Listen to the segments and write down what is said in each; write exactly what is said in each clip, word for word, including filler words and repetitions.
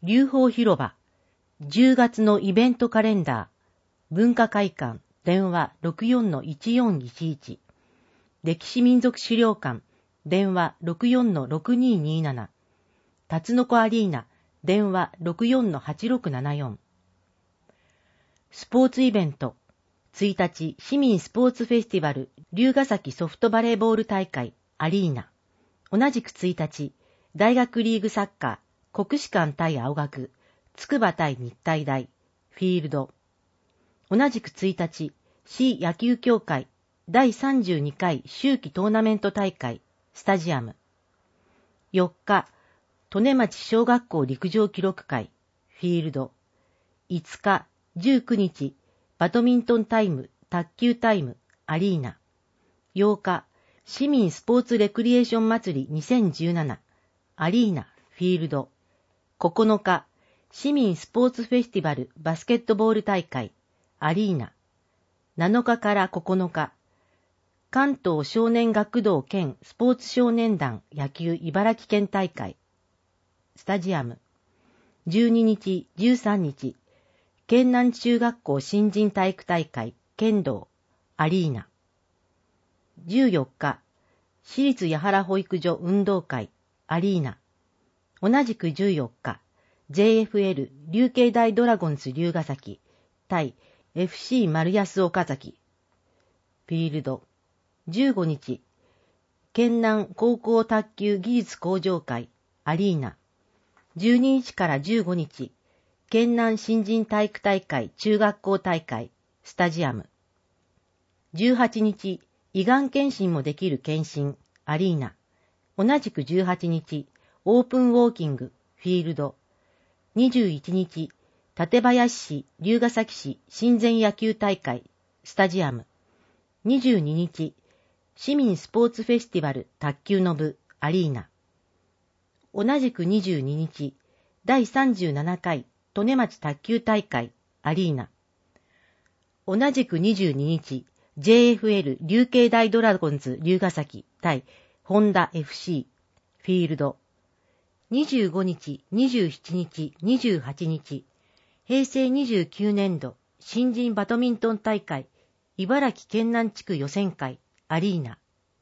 龍宝広場、じゅうがつのイベントカレンダー、文化会館、電話 ろくよんのいちよんいちいち、歴史民族資料館、電話 ろくよんのろくにになな、たつのこアリーナ、電話 ろくよんのはちろくななよん。スポーツイベント、ついたち市民スポーツフェスティバル龍ヶ崎ソフトバレーボール大会アリーナ。同じくついたち、大学リーグサッカー国士舘対青学、筑波対日体大、フィールド。同じくついたち、市野球協会だいさんじゅうにかい秋季トーナメント大会、スタジアム。よっか、利根町小学校陸上記録会、フィールド。いつか、じゅうくにち、バドミントンタイム、卓球タイム、アリーナ。ようか、市民スポーツレクリエーション祭りにせんじゅうなな、アリーナ、フィールド。ここのか、市民スポーツフェスティバルバスケットボール大会、アリーナ。なのかからここのか、関東少年学童兼スポーツ少年団野球茨城県大会、スタジアム。じゅうににち、じゅうさんにち、県南中学校新人体育大会、剣道、アリーナ。じゅうよっか、市立八原保育所運動会、アリーナ。同じくじゅうよっか、ジェイエフエル 琉球大ドラゴンズ龍ヶ崎対 エフシー 丸安岡崎、フィールド。じゅうごにち、県南高校卓球技術向上会、アリーナ。じゅうににちからじゅうごにち、県南新人体育大会中学校大会、スタジアム。じゅうはちにち、胃がん検診もできる検診、アリーナ。同じくじゅうはちにち、オープンウォーキング、フィールド。にじゅういちにち、館林市、龍ヶ崎市親善野球大会、スタジアム。にじゅうににち、市民スポーツフェスティバル卓球の部、アリーナ。同じくにじゅうににち、だいさんじゅうななかい利根町卓球大会、アリーナ。同じくにじゅうににち、ジェイエフエル 琉球大ドラゴンズ龍ヶ崎対ホンダ エフシー、フィールド。にじゅうごにち、にじゅうしちにち、にじゅうはちにち、平成にじゅうきゅうねんど新人バドミントン大会、茨城県南地区予選会、アリーナ。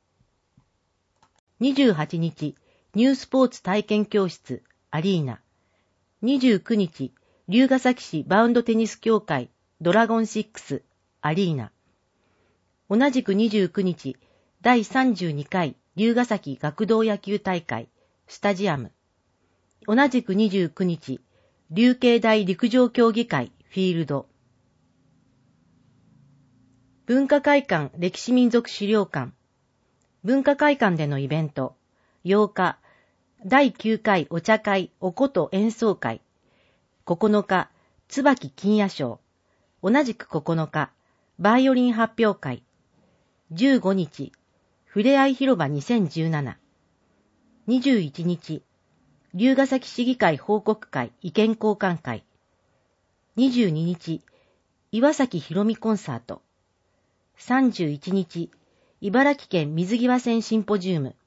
にじゅうはちにち、ニュースポーツ体験教室、アリーナ。にじゅうくにち、龍ヶ崎市バウンドテニス協会、ドラゴンシックス、アリーナ。同じくにじゅうくにち、だいさんじゅうにかい龍ヶ崎学童野球大会、スタジアム。同じくにじゅうくにち、龍慶大陸上競技会、フィールド。文化会館歴史民族資料館。文化会館でのイベント。ようか、だいきゅうかいお茶会おこと演奏会。ここのか、椿金野賞。同じくここのか、バイオリン発表会。じゅうごにち、ふれあい広場にせんじゅうなな。にじゅういちにち、龍ヶ崎市議会報告会意見交換会。にじゅうににち、岩崎ひろみコンサート。さんじゅういちにち、茨城県水際線シンポジウム。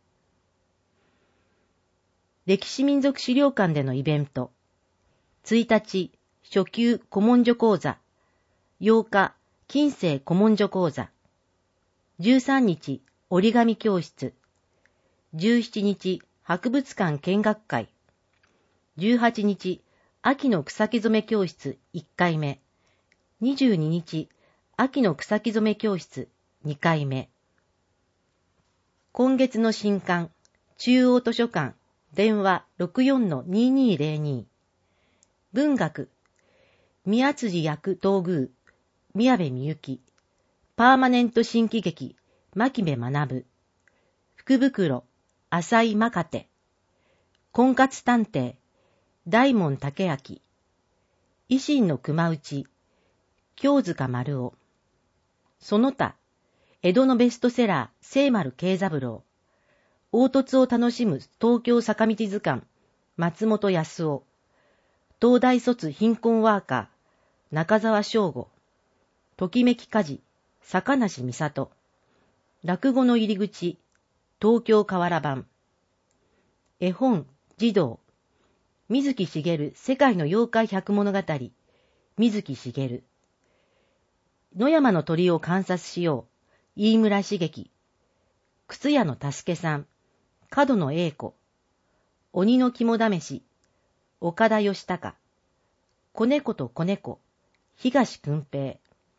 歴史民族資料館でのイベント。ついたち、初級古文書講座。ようか、近世古文書講座。じゅうさんにち、折り紙教室。じゅうしちにち、博物館見学会。じゅうはちにち、秋の草木染め教室いっかいめ。にじゅうににち、秋の草木染め教室にかいめ。今月の新刊、中央図書館、電話 ろくよんのににーぜろに。文学、宮辻役東宮、宮部みゆき。パーマネント新喜劇、牧部学。福袋、浅井まかて。婚活探偵、大門武明。維新の熊内、京塚丸夫。その他、江戸のベストセラー、聖丸慶三郎。凹凸を楽しむ東京坂道図鑑、松本康夫。東大卒貧困ワーカー、中澤翔吾。ときめき家事、坂梨美里。落語の入り口、東京河原版。絵本、児童。 水木しげる世界の妖怪百物語、水木しげる。野山の鳥を観察しよう、飯村茂樹。靴屋の助さん、角野栄子。鬼の肝試し、岡田義孝。子猫と子猫、東君平。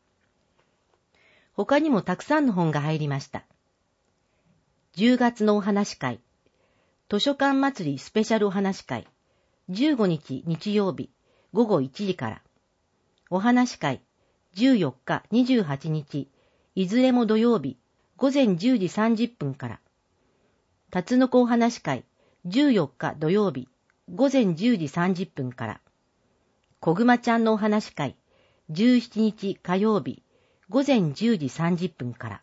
他にもたくさんの本が入りました。じゅうがつのお話会、図書館祭りスペシャルお話会、じゅうごにち日曜日ごごいちじから。お話会、じゅうよっか、にじゅうはちにち、いずれも土曜日ごぜんじゅうじさんじゅっぷんから。たつのこお話会、じゅうよっか土曜日ごぜんじゅうじさんじゅっぷんから。こぐまちゃんのお話会、じゅうしちにち火曜日ごぜんじゅうじさんじゅっぷんから。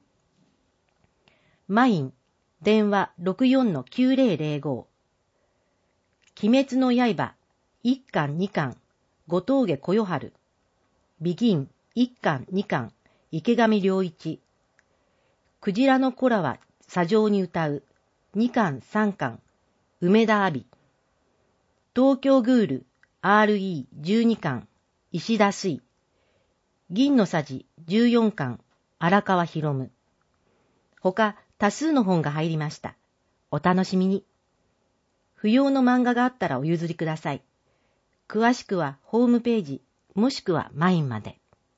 マイン、電話 ろくよんのきゅうぜろぜろご。鬼滅の刃、いっかんにかん、後峠小夜春。ビギン、いっかんにかん、池上良一。クジラの子らは砂上に歌う、にかんさんかん、梅田阿比。東京グール、アールイーじゅうにかん、石田水。銀のさじじゅうよんかん、荒川博夢。他、多数の本が入りました。お楽しみに。不要の漫画があったらお譲りください。詳しくはホームページ、もしくはマインまで。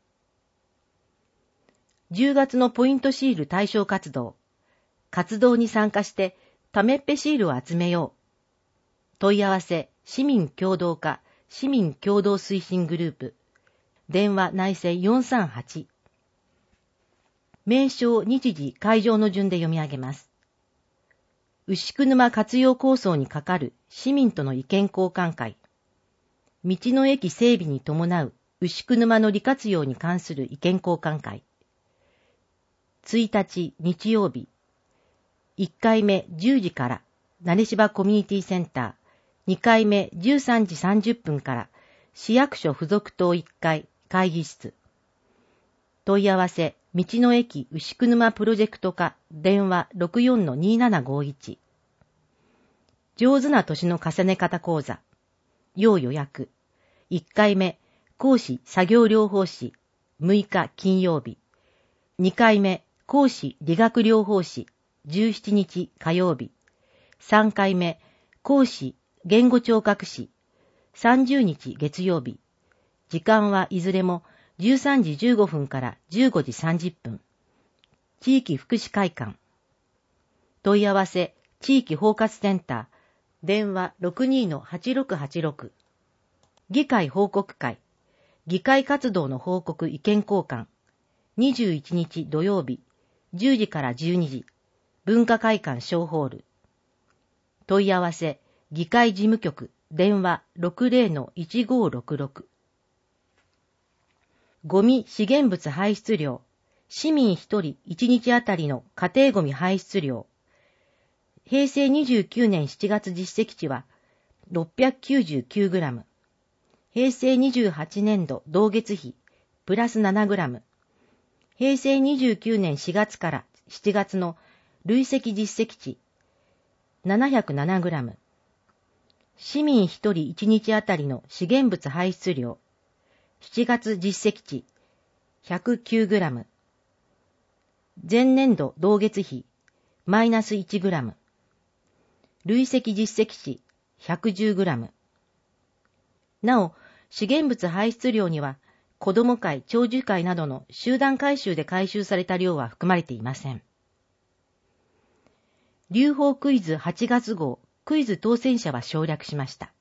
じゅうがつのポイントシール対象活動。活動に参加して、ためっぺシールを集めよう。問い合わせ、市民協働課、市民協働推進グループ。電話内線よんさんはち。名称、日時、会場の順で読み上げます。牛久沼活用構想にかかる市民との意見交換会。道の駅整備に伴う牛久沼の利活用に関する意見交換会。ついたち日曜日。いっかいめじゅうじから、種芝コミュニティセンター。にかいめじゅうさんじさんじゅっぷんから、市役所附属棟いっかい会議室。問い合わせ、道の駅牛久沼プロジェクト課、電話 ろくよんのにーななごいち。上手な年の重ね方講座。要予約。いっかいめ、講師作業療法士、むいか金曜日。にかいめ、講師理学療法士、じゅうしちにち火曜日。さんかいめ、講師言語聴覚士、さんじゅうにち月曜日。時間はいずれもじゅうさんじじゅうごふんからじゅうごじさんじゅっぷん。地域福祉会館。問い合わせ、地域包括センター、電話 ろくにーのはちろくはちろく。議会報告会、議会活動の報告意見交換。にじゅういちにち土曜日、じゅうじからじゅうにじ。文化会館小ホール。問い合わせ、議会事務局、電話 ろくぜろのいちごろくろく。ゴミ資源物排出量、市民ひとりいちにちあたりの家庭ゴミ排出量。へいせいにじゅうきゅうねんしちがつ実績値は ろっぴゃくきゅうじゅうきゅうグラム。へいせいにじゅうはちねんど同月比、プラスななグラム。へいせいにじゅうきゅうねんしがつからしちがつの累積実績値、ななひゃくななグラム。市民ひとりいちにちあたりの資源物排出量、しちがつ実績値、ひゃくきゅうグラム。前年度同月比、マイナスいちグラム。累積実績値、ひゃくじゅうグラム。なお、資源物排出量には、子ども会、長寿会などの集団回収で回収された量は含まれていません。流法クイズはちがつ号、クイズ当選者は省略しました。